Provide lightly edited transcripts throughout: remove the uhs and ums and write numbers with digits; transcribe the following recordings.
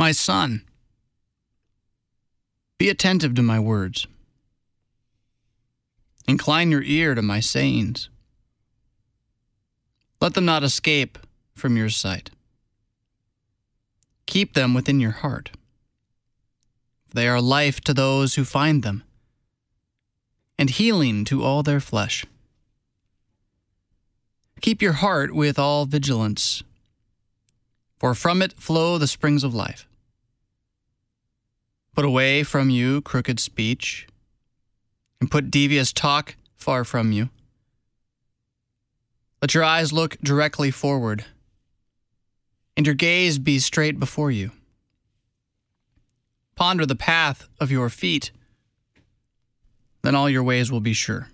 My son, be attentive to my words. Incline your ear to my sayings. Let them not escape from your sight. Keep them within your heart. They are life to those who find them, and healing to all their flesh. Keep your heart with all vigilance, for from it flow the springs of life. Put away from you crooked speech, and put devious talk far from you. Let your eyes look directly forward, and your gaze be straight before you. Ponder the path of your feet, then all your ways will be sure.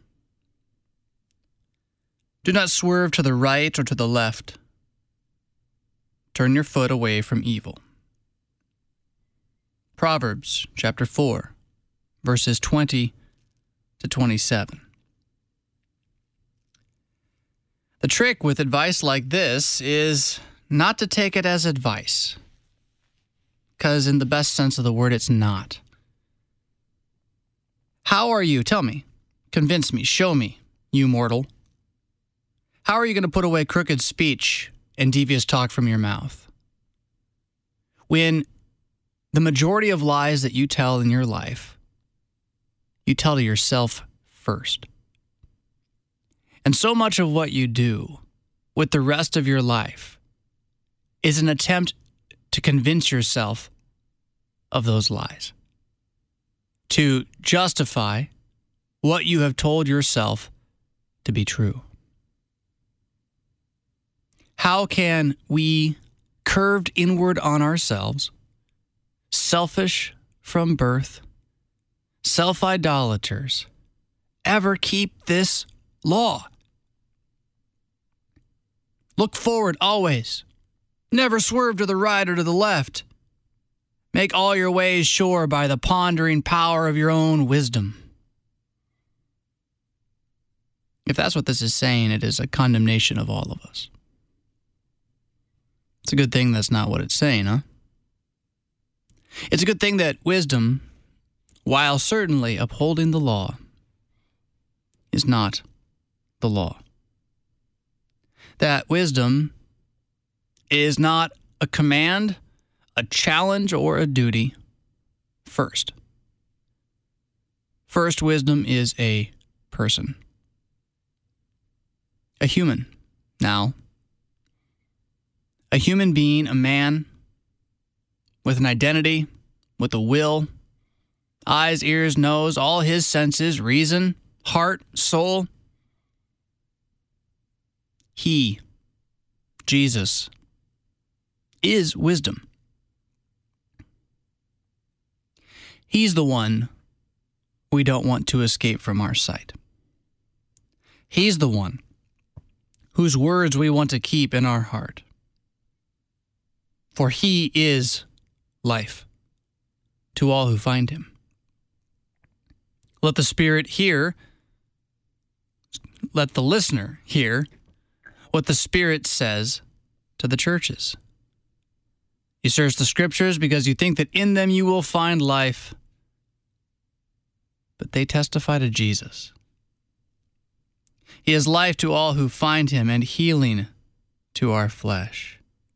Do not swerve to the right or to the left. Turn your foot away from evil. Proverbs chapter 4, verses 20 to 27. The trick with advice like this is not to take it as advice, because in the best sense of the word, it's not. How are you? Tell me. Convince me. Show me, you mortal. How are you going to put away crooked speech and devious talk from your mouth, when the majority of lies that you tell in your life, you tell to yourself first? And so much of what you do with the rest of your life is an attempt to convince yourself of those lies, to justify what you have told yourself to be true. How can we, curved inward on ourselves, selfish from birth, self-idolaters, ever keep this law? Look forward always. Never swerve to the right or to the left. Make all your ways sure by the pondering power of your own wisdom. If that's what this is saying, it is a condemnation of all of us. It's a good thing that's not what it's saying, huh? It's a good thing that wisdom, while certainly upholding the law, is not the law. That wisdom is not a command, a challenge, or a duty first. First, wisdom is a person, a human. Now, a human being, a man with an identity, with a will, eyes, ears, nose, all his senses, reason, heart, soul. He, Jesus, is wisdom. He's the one we don't want to escape from our sight. He's the one whose words we want to keep in our heart. For he is life to all who find him. Let the Spirit hear, let the listener hear what the Spirit says to the churches. You search the Scriptures because you think that in them you will find life, but they testify to Jesus. He is life to all who find him and healing to our flesh.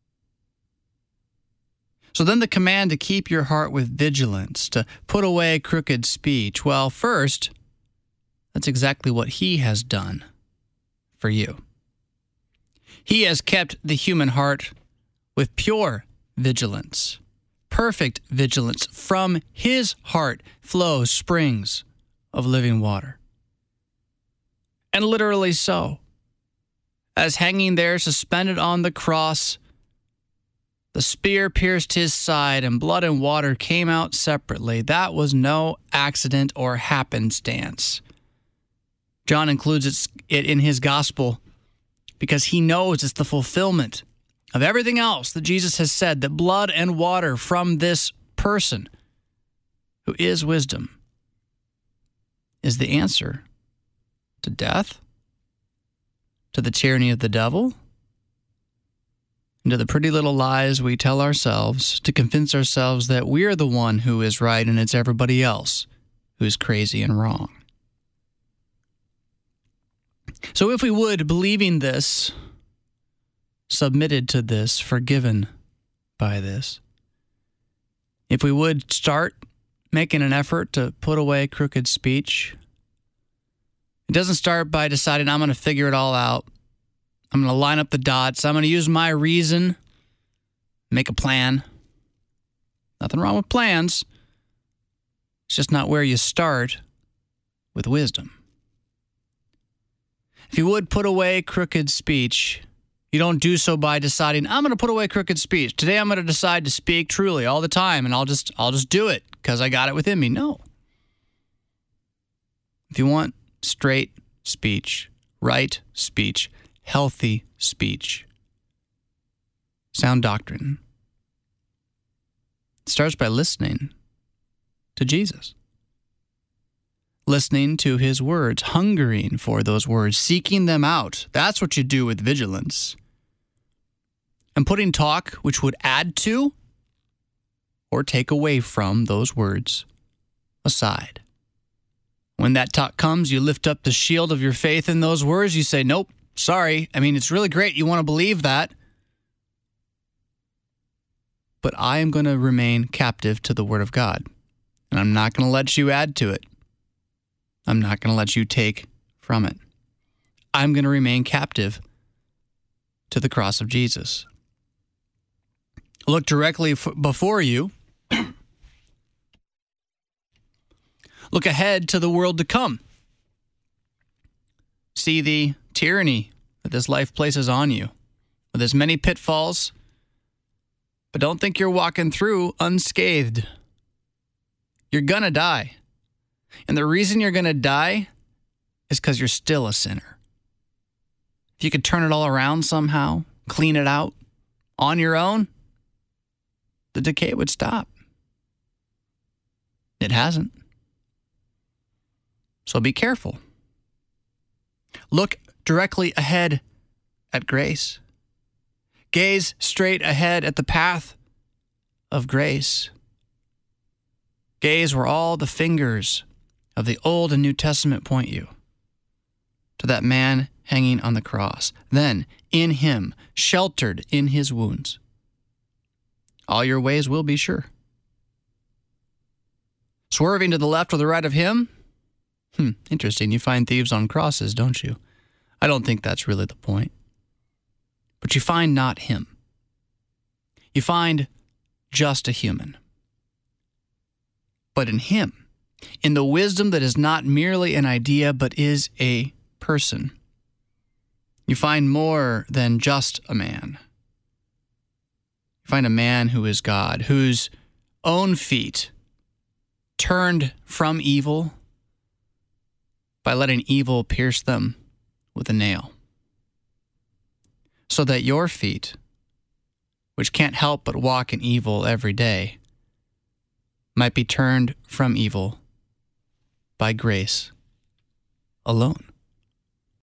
So then the command to keep your heart with vigilance, to put away crooked speech. Well, first, that's exactly what he has done for you. He has kept the human heart with pure vigilance, perfect vigilance. From his heart flow springs of living water. And literally so. As hanging there suspended on the cross, the spear pierced his side and blood and water came out separately. That was no accident or happenstance. John includes it in his gospel because he knows it's the fulfillment of everything else that Jesus has said, that blood and water from this person who is wisdom is the answer to death, to the tyranny of the devil, into the pretty little lies we tell ourselves to convince ourselves that we're the one who is right and it's everybody else who's crazy and wrong. So if we would, believing this, submitted to this, forgiven by this, if we would start making an effort to put away crooked speech, it doesn't start by deciding I'm going to figure it all out. I'm going to line up the dots. I'm going to use my reason, make a plan. Nothing wrong with plans. It's just not where you start with wisdom. If you would put away crooked speech, you don't do so by deciding, I'm going to put away crooked speech. Today I'm going to decide to speak truly all the time, and I'll just do it because I got it within me. No. If you want straight speech, right speech, healthy speech, sound doctrine, it starts by listening to Jesus. Listening to his words, hungering for those words, seeking them out. That's what you do with vigilance. And putting talk which would add to or take away from those words aside. When that talk comes, you lift up the shield of your faith in those words. You say, nope, sorry. I mean, it's really great. You want to believe that. But I am going to remain captive to the word of God. And I'm not going to let you add to it. I'm not going to let you take from it. I'm going to remain captive to the cross of Jesus. Look directly before you. Look ahead to the world to come. See the tyranny that this life places on you, with as many pitfalls, but don't think you're walking through unscathed. You're going to die. And the reason you're going to die is because you're still a sinner. If you could turn it all around somehow, clean it out on your own, the decay would stop. It hasn't. So be careful. Look directly ahead at grace. Gaze straight ahead at the path of grace. Gaze where all the fingers of the Old and New Testament point you to that man hanging on the cross. Then, in him, sheltered in his wounds, all your ways will be sure. Swerving to the left or the right of him? Interesting. You find thieves on crosses, don't you? I don't think that's really the point. But you find not him. You find just a human. But in him, in the wisdom that is not merely an idea, but is a person, you find more than just a man. You find a man who is God, whose own feet turned from evil by letting evil pierce them with a nail, so that your feet, which can't help but walk in evil every day, might be turned from evil by grace alone.